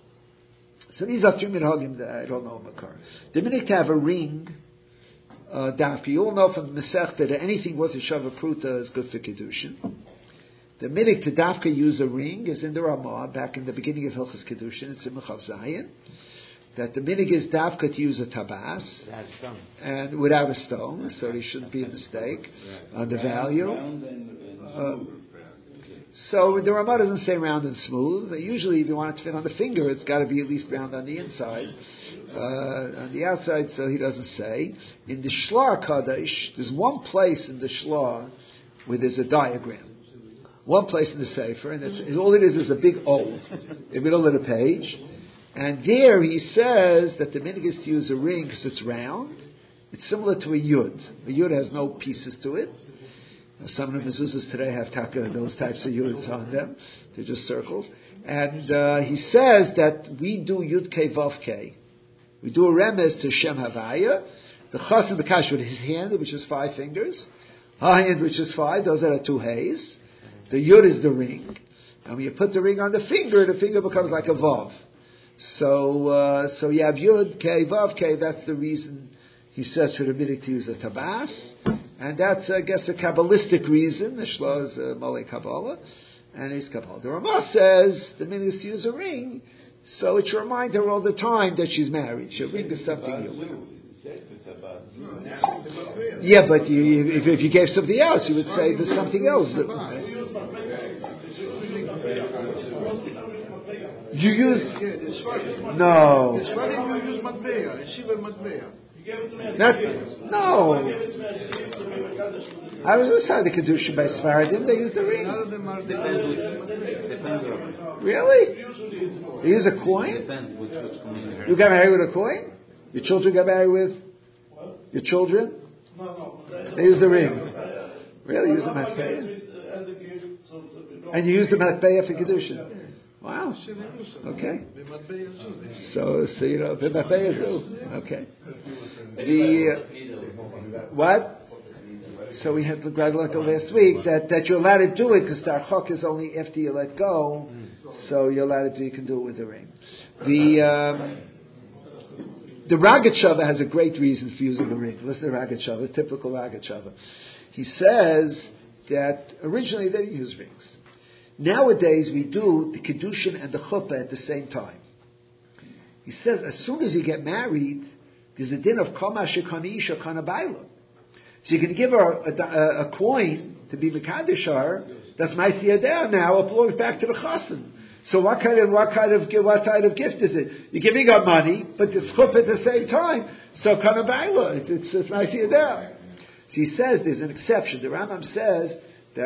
So these are three minhagim that I don't know Makar. The minig to have a ring, uh, dafka. You all know from the Masechta that anything worth a shava pruta is good for kedushin. The minig to dafka use a ring is in the Ramah back in the beginning of Hilchos Kedushin. It's in Mechav Zayin. That the minig is dafka to use a tabas and without a stone, so there shouldn't be a mistake on the value. Uh, so the Ramah doesn't say round and smooth. Usually, if you want it to fit on the finger, it's got to be at least round on the inside, uh, on the outside. So he doesn't say. In the Shlah Kadosh, there's one place in the Shlah where there's a diagram. One place in the Sefer, and it's, all it is is a big O in the middle of the page. And there he says that the minig is to use a ring because it's round. It's similar to a yud. A yud has no pieces to it. Now, some of the mezuzahs today have taka, those types of yuds on them. They're just circles. And uh, he says that we do yud kei vav kei. We do a remez to Shem Havaya. The chas and the kash with his hand, which is five fingers. Her hand, which is five. Those are the two hays. The yud is the ring. And when you put the ring on the finger, the finger becomes like a vav. So, uh, so you have Yud, Kei, Vav, Kei, that's the reason he says for the minig to use a tabas. And that's, I guess, a Kabbalistic reason. The Shloh is uh, Malay Kabbalah, and it's Kabbalah. The Ramah says the minig is to use a ring, so it should remind her all the time that she's married. She ring is something new. Yeah, but you, if, if you gave something else, you would say there's something else. That, You use no. Not, no. I was inside the kedusha by Sfaradim. They use the ring. Really? They use a coin. You got married with a coin? Your children got married with your children? They use the ring. Really? Use the matbeya? And you use the matbeya for kedusha? Wow. Okay. So, so you know, okay. The uh, what? So we had the grad learned last week that, that you're allowed to do it because the archok is only after you let go. So you're allowed to do. You can do it with the ring. The um, the Ragachava has a great reason for using the ring. Listen to Ragachava, typical Ragachava. He says that originally they didn't use rings. Nowadays, we do the Kedushin and the Chuppah at the same time. He says, as soon as you get married, there's a din of Kama Shekani Isha Kana Baila. So you can give her a, a, a coin to be Mekadeshar, that's Maisi Adeh now, it belongs back to the Chassan. So what kind of, what kind of, what kind of gift is it? You're giving her money, but it's Chuppah at the same time. So Kana Baila, it's, it's, it's Maisi Adeh. So he says there's an exception. The Rambam says, the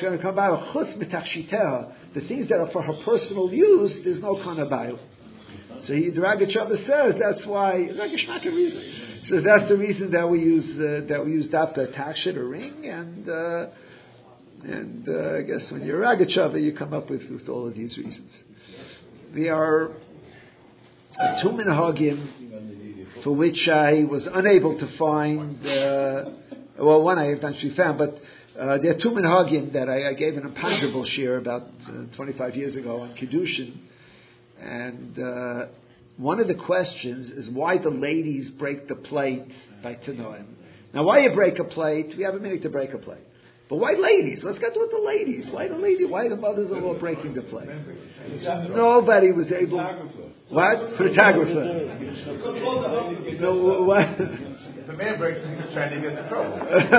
things that are for her personal use, there's no kanabayl. So he, the Ragachava says that's why. Ragashmaka reason says that's the reason that we use uh, that we use dafka takshet or ring, and uh, and uh, I guess when you're Ragachava, you come up with, with all of these reasons. There are uh, two minhagim for which I was unable to find. Uh, well, one I eventually found, but. Uh, there are two minhagim that I, I gave an imponderable share about uh, twenty-five years ago on Kiddushin. And uh, one of the questions is why the ladies break the plate by Tanoim. Now, why you break a plate? We have a minute to break a plate. But why ladies? Let's get to it, the ladies. Why the lady? Why the mothers are all breaking the plate? Nobody was able. What? Photographer. No, what? If a man breaks in, he's trying to get in trouble.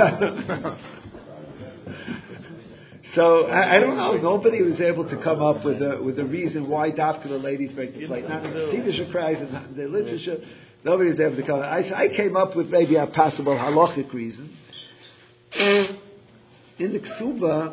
So I, I don't know. Nobody was able to come up with a with a reason why Dafka the ladies break the plate. Not in the Siddur cries and not in the literature. Nobody was able to come. I, I came up with maybe a possible halachic reason. In the ksuba,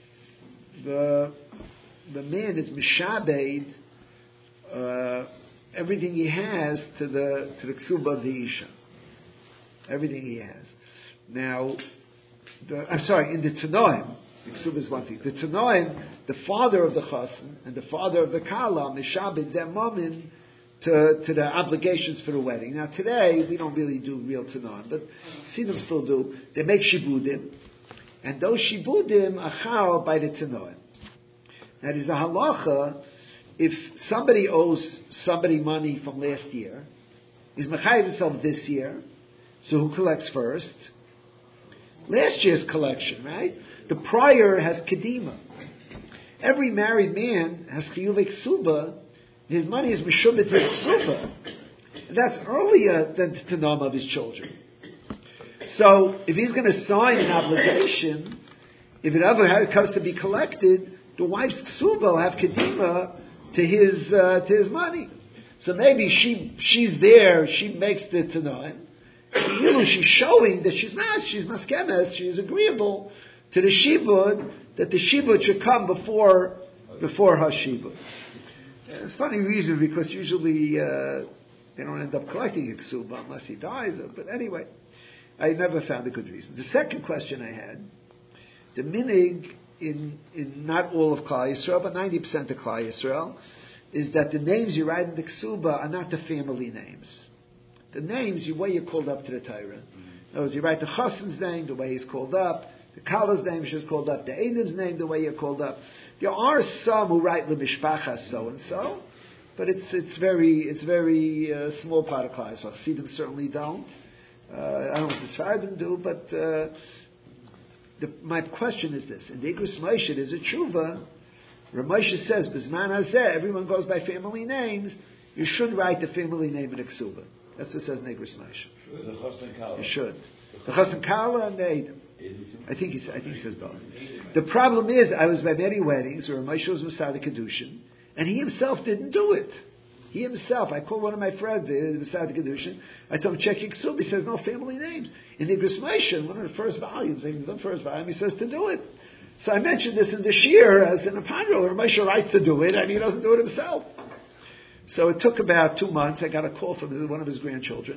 the the man is mishabed uh, everything he has to the to the ksuba of the isha. Everything he has. Now, the, I'm sorry. In the Tanoim, the ksuba is one thing. The Tanoim, the father of the chassan and the father of the kala, mishabed their mamin to to the obligations for the wedding. Now today we don't really do real Tanoim, but see them still do. They make shibudim. And those shibudim are chal by the Tanoim. Now there's a halacha, if somebody owes somebody money from last year, is mechayev himself this year, so who collects first? Last year's collection, right? The prior has kedima. Every married man has chiyuvei ksuba, his money is meshubet his ksuba. That's earlier than the tanam of his children. So, if he's going to sign an obligation, if it ever has, comes to be collected, the wife's ksuba will have kedima to his uh, to his money. So maybe she she's there, she makes the tanoim. You know, she's showing that she's not, she's maskemes, she's agreeable to the shibud, that the shibud should come before before her shibud. It's a funny reason because usually uh, they don't end up collecting a ksuba unless he dies. But anyway. I never found a good reason. The second question I had, the minig in in not all of Klal Yisrael, but ninety percent of Klal Yisrael, is that the names you write in the ksuba are not the family names. The names, the way you're called up to the Torah. In other words, you write the chassan's name, the way he's called up, the kala's name she's called up, the Eilim's name, the way you're called up. There are some who write l'mishpacha so and so, but it's it's very it's very uh, small part of Klal Yisrael. Chassidim certainly don't. Uh, I don't know what the Sfaradim do, but uh, the, my question is this: in the Igros Moshe, there's a tshuva. Rav Moshe says, "B'zman hazeh, everyone goes by family names. You should write the family name in the ksuba." That's what it says in the Igros Moshe. You should. The Chassan Kala and the Eidim. I think he, I think he says both. The problem is, I was by many weddings where Rav Moshe was Masada Kedushin, and he himself didn't do it. He himself, I called one of my friends, Masada Kedushin, I told him, check your ksuba. He says, no family names. In the Igros Moshe, one of the first volumes, in the first volume, he says to do it. So I mentioned this in the Shir as an apandrel. Rav Moshe writes to do it, and he doesn't do it himself. So it took about two months. I got a call from his, one of his grandchildren.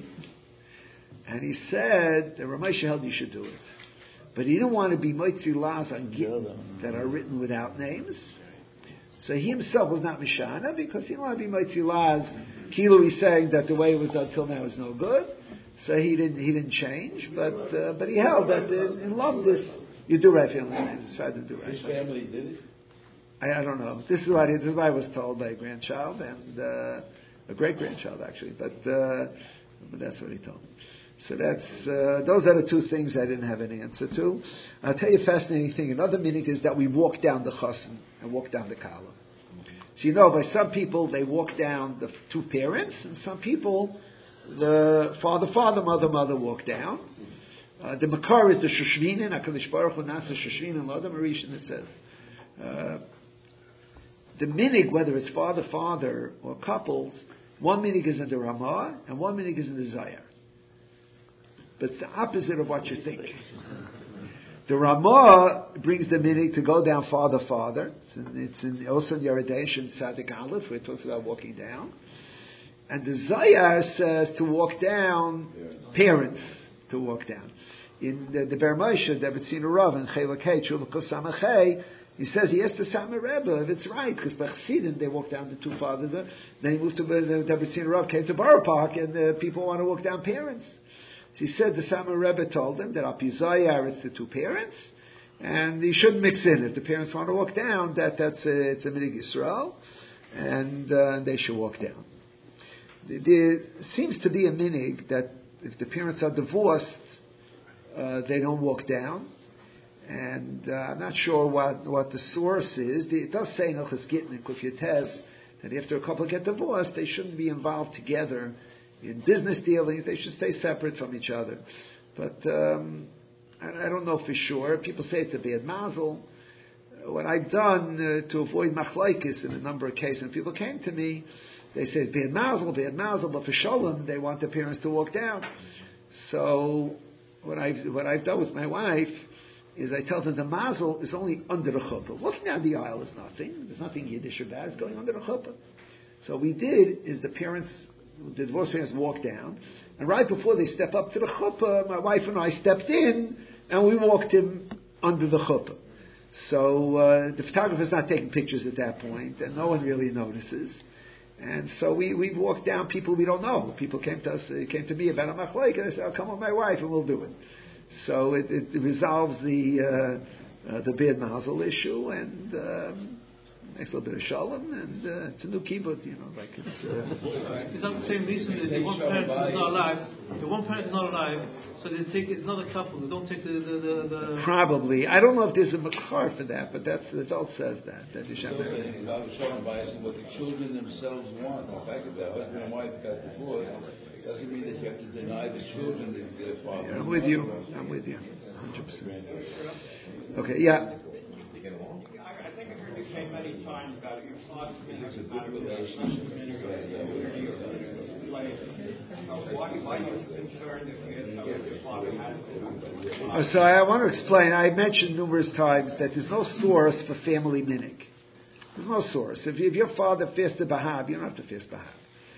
And he said that Rav Moshe held you should do it. But he didn't want to be Moitzi Laz on Gittin that are written without names. So he himself was not Mishana because he didn't want to be Moitzi Laz. Kilo he's saying that the way it was done till now is no good. So he didn't he didn't change. But uh, but he held that in, in love this, you do right family names. It's hard to do right. His family did it? I, I don't know. This is what this is what I was told by a grandchild and uh, a great grandchild actually. But uh, but that's what he told me. So that's uh, those are the two things I didn't have an answer to. I'll tell you a fascinating thing. Another meaning is that we walk down the chassan and walk down the kala. So you know, by some people they walk down the two parents, and some people the father, father, mother, mother walk down. Uh, the makar is the shushvinin. Hakadosh Baruch Hu nasa shushvinin l'adam arishin. It says. Uh, the minig, whether it's father, father, or couples, one minig is in the Ramah and one minig is in the Zayar. But it's the opposite of what you think. The Ramah brings the minig to go down father, father. It's, in, it's in, also in Yeredesh and Sadik Aleph, where it talks about walking down. And the Zayar says to walk down parents, to walk down. In the, the Ber Moshe, David Sina Rav, and Chelakei, Chulakos Samachei, he says he has to Sama Rebbe if it's right, because by Chassidim they walk down the two fathers. Then he moved to the David Sina Rav, came to Borough Park, and uh, people want to walk down parents. So he said the Sama Rebbe told him that Al Pi Zayar it's the two parents, and he shouldn't mix in. If the parents want to walk down, that that's a, it's a Minig Yisrael, and uh, they should walk down. There seems to be a minig that if the parents are divorced, uh, they don't walk down. And uh, I'm not sure what, what the source is. It does say in Ilchos Gittin in Kuf Yutes and after a couple get divorced, they shouldn't be involved together in business dealings. They should stay separate from each other. But um, I, I don't know for sure. People say it's a bad mazel. What I've done uh, to avoid machlaikis in a number of cases, and people came to me, they say it's bad mazel, bad mazel, but for shalom, they want the parents to walk down. So what I've what I've done with my wife is I tell them the mazel is only under the chuppah. Walking down the aisle is nothing. There's nothing Yiddish about it. It's going under the chuppah. So what we did is the parents, the divorced parents walked down, and right before they step up to the chuppah, my wife and I stepped in, and we walked him under the chuppah. So uh, the photographer's not taking pictures at that point, and no one really notices. And so we, we walked down people we don't know. People came to us, uh, came to me about a machlek, and I said, "I'll come with my wife and we'll do it." So it, it, it resolves the uh, uh, the bad mazel issue, and um, makes a little bit of shalom, and uh, it's a new kibbutz, you know, like it's. Uh, Is that the same reason that the one parent is not alive? The one parent is not alive, so they take it's another couple. They don't take the the, the, the Probably, I don't know if there's a makar for that, but that's the adult says that that you should have. What the children themselves want. The fact that the husband and wife got divorced doesn't mean that you have to deny the children their father. Yeah, I'm with you. I'm with you. one hundred percent. Okay, yeah. I think I've heard you say many times that your father is not a relationship Why, why are you concerned if your father had So I want to explain. I mentioned numerous times that there's no source for family minik. There's no source. If, if your father fasted bahab, you don't have to fast bahab.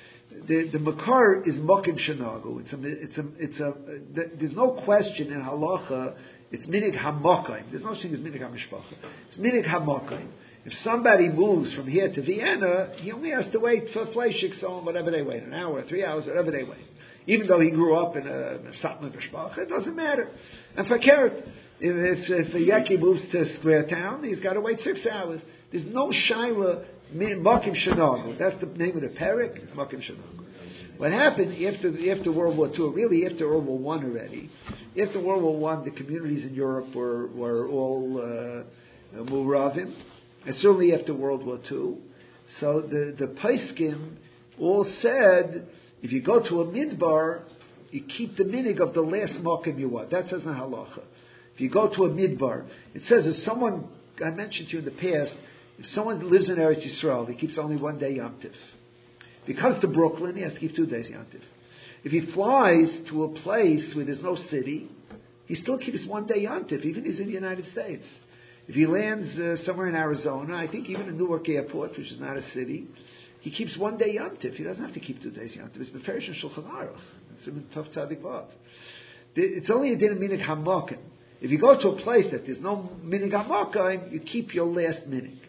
The the makar is mokim shenagu. It's a it's a it's a. There's no question in halacha. It's minik hamokim. There's no thing as minik hamishpacha. It's minik hamokim. If somebody moves from here to Vienna, he only has to wait for Fleischig, so whatever they wait, an hour, three hours, whatever they wait. Even though he grew up in a Satmar Mishpacha, it doesn't matter. And for Keret, if, if, if a Yeki moves to Square Town, he's got to wait six hours. There's no Shaila Mokim Shanagu. That's the name of the parak, it's Mokim Shanagu. What happened after after World War Two, really after World War One already, after World War One, the communities in Europe were, were all uh, Muravim, and certainly after World War Two. So the, the Paiskim all said, if you go to a midbar, you keep the minig of the last mokim you want. That says in halacha. If you go to a midbar, it says if someone, I mentioned to you in the past, if someone lives in Eretz Yisrael, he keeps only one day Yom Tif. If he comes to Brooklyn, he has to keep two days Yom Tif. If he flies to a place where there's no city, he still keeps one day Yom Tif, even if he's in the United States. If he lands uh, somewhere in Arizona, I think even in Newark Airport, which is not a city, he keeps one day Yom Tif. He doesn't have to keep two days Yom Tif. It's Beferish and Shulchan Aruch. It's in Tov Tzadik Vav. It's only a din of minig hamokim. If you go to a place that there's no minig hamokim, you keep your last minig.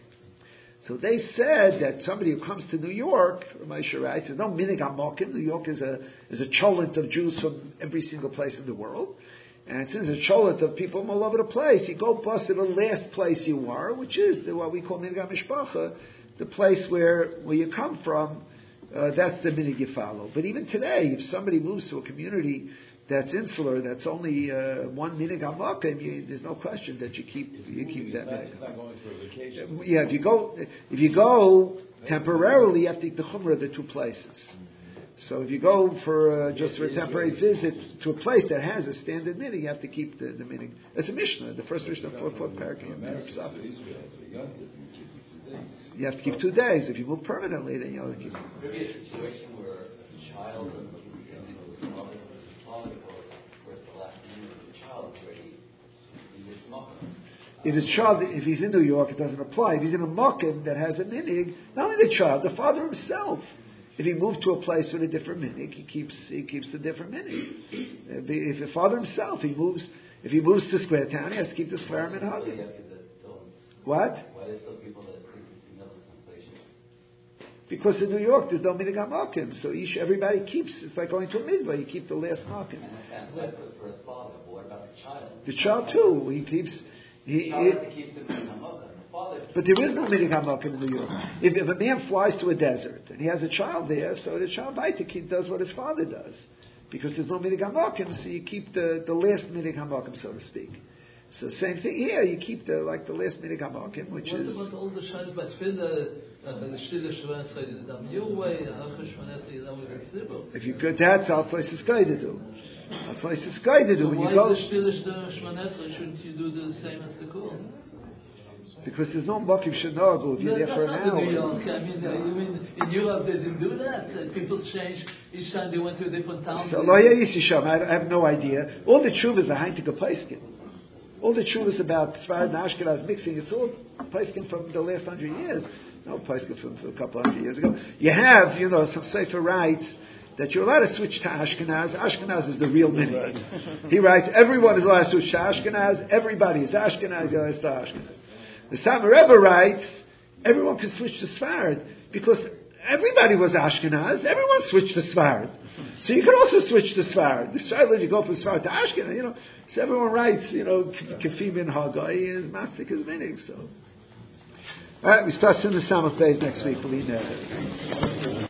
So they said that somebody who comes to New York, Ramay Shirai says, no minig hamokim. New York is a is a cholent of Jews from every single place in the world. And since a cholent of people from all over the place, you go bust to the last place you are, which is the, what we call minig hamishpacha, the place where, where you come from, uh, that's the minig you follow. But even today, if somebody moves to a community that's insular, that's only uh, one minig hamakim, there's no question that you keep you keep that minig. It's not going for a vacation. Yeah, if you go if you go temporarily, you have to eat the chumrah of the two places. So if you go for uh, just for a temporary visit to a place that has a standard minig, you have to keep the, the minig. It's a Mishnah, the first Mishnah, fourth, fourth paragraph. You have to keep two days. If you move permanently, then you have to keep. Maybe a situation where a child and his mother, his father goes, of course, the last name of the child is already in this mokum. If his child, if he's in New York, it doesn't apply. If he's in a mokum that has a minig, not only the child, the father himself. If he moved to a place with a different minig, he keeps he keeps the different minig. If the father himself, he moves. If he moves to Square Town, he has to keep the Square Minhagim. What? Why there's still people that think you know some places? Because in New York there's no minig hamakim, so each, everybody keeps. It's like going to a midbar. You keep the last makim. And that's for his father. But what about the child? The child too. He keeps. He, the child has to keep the minig hamakim. But there is no minig hamakim in New York. If, if a man flies to a desert and he has a child there, so the child Baitik does what his father does, because there's no minig hamakim, so you keep the, the last minig hamakim, so to speak. So same thing here. You keep the like the last minute hamakim, which what is. What about all the shaylas by tefillah, the shtila shva side, the your way, halacha shmoneh, you know, with the tzibur. If you go, that's our place is going to do. Our place is going to do. So when why you go, is the shtila shmoneh? Shouldn't you do the same as the kol? because there's no makim shenagu if you're there for an That's not hour. in New York. I mean, uh, you mean in Europe they didn't do that? Uh, people changed each time they went to a different town. So lo yisisham. I I have no idea. All the tshuvas are heintika paiskin. All the tshuvas about Sfarad and Ashkenaz mixing. It's all paiskin from the last hundred years. No paiskin from, from a couple hundred years ago. You have, you know, some sefer writes that you're allowed to switch to Ashkenaz. Ashkenaz is the real minhag. He writes everyone is allowed to switch to Ashkenaz. Everybody is Ashkenaz. You're allowed to Ashkenaz. The Samer Rebbe writes, everyone can switch to Sfarad because everybody was Ashkenaz. Everyone switched to Sfarad. So you can also switch to Sfarad. This child, you go from Sfarad to Ashkenaz, you know. So everyone writes, you know, Kafim in Hagai is Mastik is Minig. So, all right, we start Sinas Samach Beis next week. Believe that.